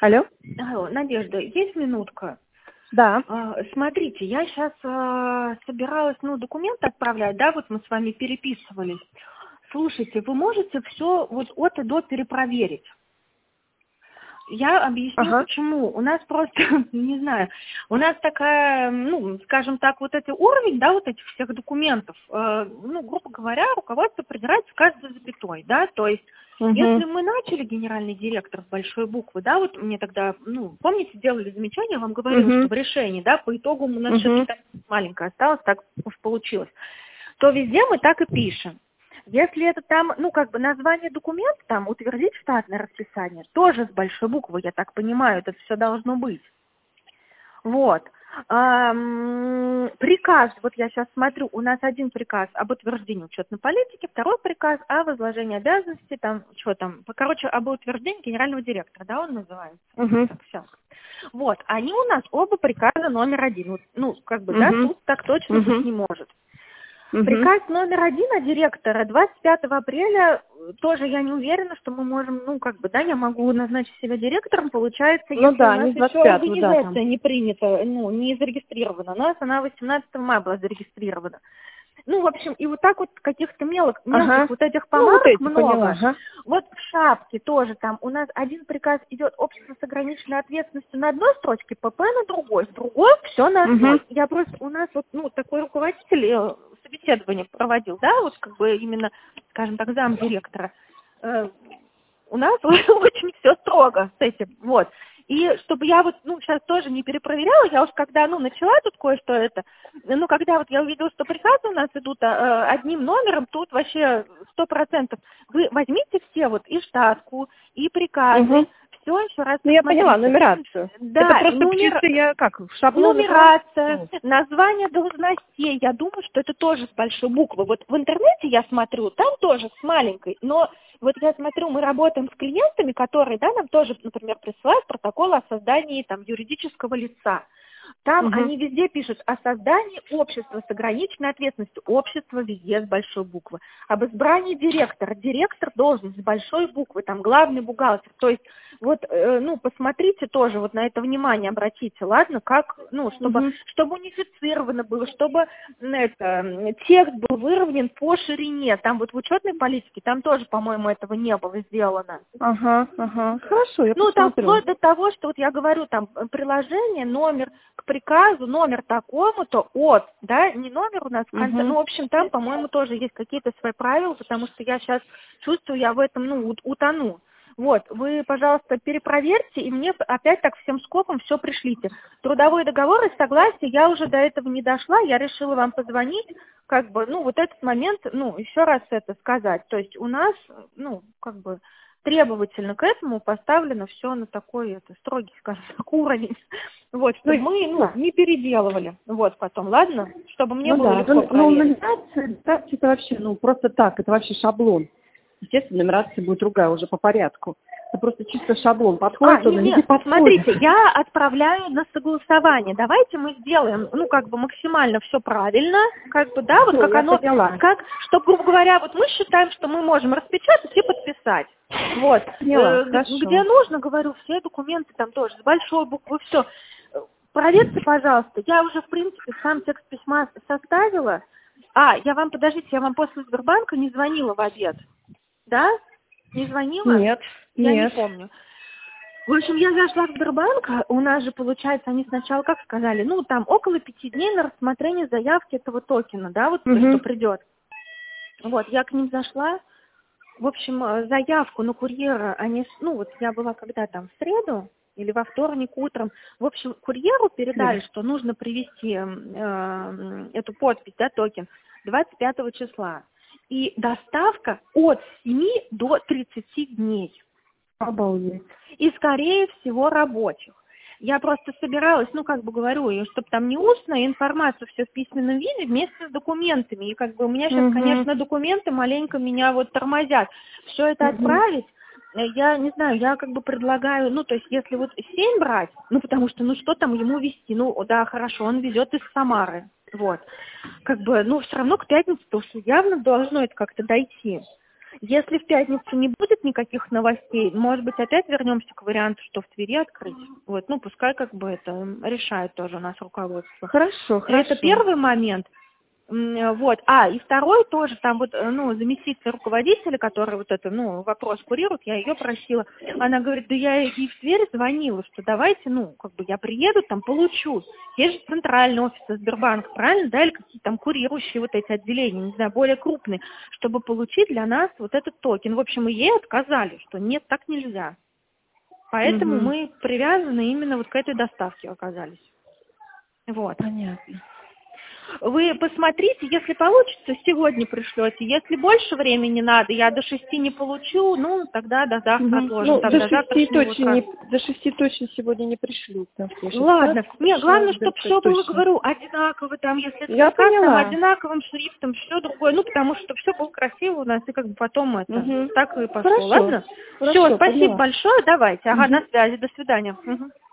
Алло? Алло, Надежда, есть минутка? Да. Смотрите, я сейчас собиралась, документы отправлять, да, вот мы с вами переписывались. Слушайте, вы можете все вот от и до перепроверить? Я объясню, Ага. почему. У нас просто, не знаю, у нас такая, скажем так, вот этот уровень, да, вот этих всех документов, грубо говоря, руководство придирается к каждой запятой, да, то есть, если мы начали генеральный директор с большой буквы, да, вот мне тогда, помните, делали замечание, я вам говорила, что в решении, да, по итогу у нас все-таки маленькое осталось, так уж получилось, то везде мы так и пишем. Если это там, название документа, там, утвердить штатное расписание, тоже с большой буквы, я так понимаю, это все должно быть. Вот. Приказ, вот я сейчас смотрю, у нас один приказ об утверждении учетной политики, второй приказ о возложении обязанностей, об утверждении генерального директора, да, он называется? Так, все. Вот, они у нас оба приказа номер один. Тут так точно быть не может. Приказ номер 1 от директора 25 апреля, тоже я не уверена, что мы можем, я могу назначить себя директором, получается, если у нас еще организация не принята, не зарегистрирована. У нас она 18 мая была зарегистрирована. В общем, и вот так вот каких-то мелких вот этих помарок много. Вот в шапке тоже там у нас один приказ идет общество с ограниченной ответственностью на одной строчке, ПП на другой, с другой все на одной. Я просто, у нас такой руководитель собеседование проводил, да, именно, скажем так, замдиректора. У нас очень все строго с этим, вот. И чтобы я сейчас тоже не перепроверяла, я уж когда, начала тут кое-что это, когда я увидела, что приказы у нас идут одним номером, тут вообще 100%. Вы возьмите все и штатку, и приказы, все еще раз я поняла, нумерацию. Да, это просто чисто в шаблон. Нумерация, название должностей, я думаю, что это тоже с большой буквы. Вот в интернете я смотрю, там тоже с маленькой, но вот я смотрю, мы работаем с клиентами, которые, да, нам тоже, например, присылают протокол о создании юридического лица. Там они везде пишут о создании общества с ограниченной ответственностью. Общество везде с большой буквы. Об избрании директора. Директор должен с большой буквы, там главный бухгалтер. То есть посмотрите тоже, на это внимание обратите, ладно? Как, чтобы унифицировано было, чтобы текст был выровнен по ширине. Там в учетной политике, там тоже, по-моему, этого не было сделано. Хорошо, я посмотрю. Там вплоть до того, что я говорю, там приложение, номер к приказу, номер такому-то от, да, не номер у нас в конце, в общем, там, по-моему, тоже есть какие-то свои правила, потому что я сейчас чувствую, я в этом, утону. Вот, вы, пожалуйста, перепроверьте, и мне опять так всем скопом все пришлите. Трудовой договор и согласие, я уже до этого не дошла, я решила вам позвонить, этот момент, еще раз это сказать. То есть у нас, требовательно к этому поставлено все на такой строгий, скажем так, уровень. Вот, чтобы мы не переделывали. Вот потом, ладно? Чтобы мне было легко проверить. Нумерация, это вообще, просто так, это вообще шаблон. Естественно, нумерация будет другая, уже по порядку. Это просто чисто шаблон. Подходит он или не подходит? Смотрите, я отправляю на согласование. Давайте мы сделаем, максимально все правильно, как оно, чтобы, грубо говоря, мы считаем, что мы можем распечатать и подписать. Вот. Где нужно, говорю, все документы там тоже, с большой буквы, все. Проверьте, пожалуйста. Я уже, в принципе, сам текст письма составила. Я вам после Сбербанка не звонила в обед. Да? Не звонила? Нет. Я не помню. В общем, я зашла в Сбербанк, у нас же, получается, они сначала, как сказали, там около 5 дней на рассмотрение заявки этого токена, да, что придет. Вот, я к ним зашла. В общем, заявку на курьера, я была когда там, в среду или во вторник утром. В общем, курьеру передали, что нужно привезти эту подпись, да, токен, 25 числа. И доставка от 7 до 30 дней. Обалдеть. И, скорее всего, рабочих. Я просто собиралась, говорю, чтобы там не устная информация, все в письменном виде вместе с документами. И у меня сейчас, конечно, документы маленько меня тормозят. Все это отправить, я не знаю, я предлагаю, то есть если 7 брать, потому что, что там ему везти? Да, хорошо, он везет из Самары. Вот. Все равно к пятнице, потому что явно должно это как-то дойти. Если в пятницу не будет никаких новостей, может быть, опять вернемся к варианту, что в Твери открыть. Вот, ну, пускай как бы это решает тоже у нас руководство. Хорошо. Это первый момент. Вот. И второй тоже, там вот, заместитель руководителя, который вот это, вопрос курирует, я ее просила, она говорит, да я и в Тверь звонила, что давайте, я приеду, там получу. Есть же центральный офис Сбербанка, правильно, да, или какие-то там курирующие вот эти отделения, не знаю, более крупные, чтобы получить для нас вот этот токен. В общем, и ей отказали, что нет, так нельзя. Поэтому мы привязаны именно вот к этой доставке оказались. Вот. Понятно. Вы посмотрите, если получится, сегодня пришлете. Если больше времени надо, я до 6 не получу, тогда до завтра отложим. До 6 точно сегодня не пришлют. Ладно. Нет, главное, чтобы все было, говорю, одинаково, там, если это там одинаковым шрифтом, все другое, потому что все было красиво у нас, и как бы потом это так и пошло. Ладно? Все, спасибо большое, давайте. Ага, на связи, до свидания.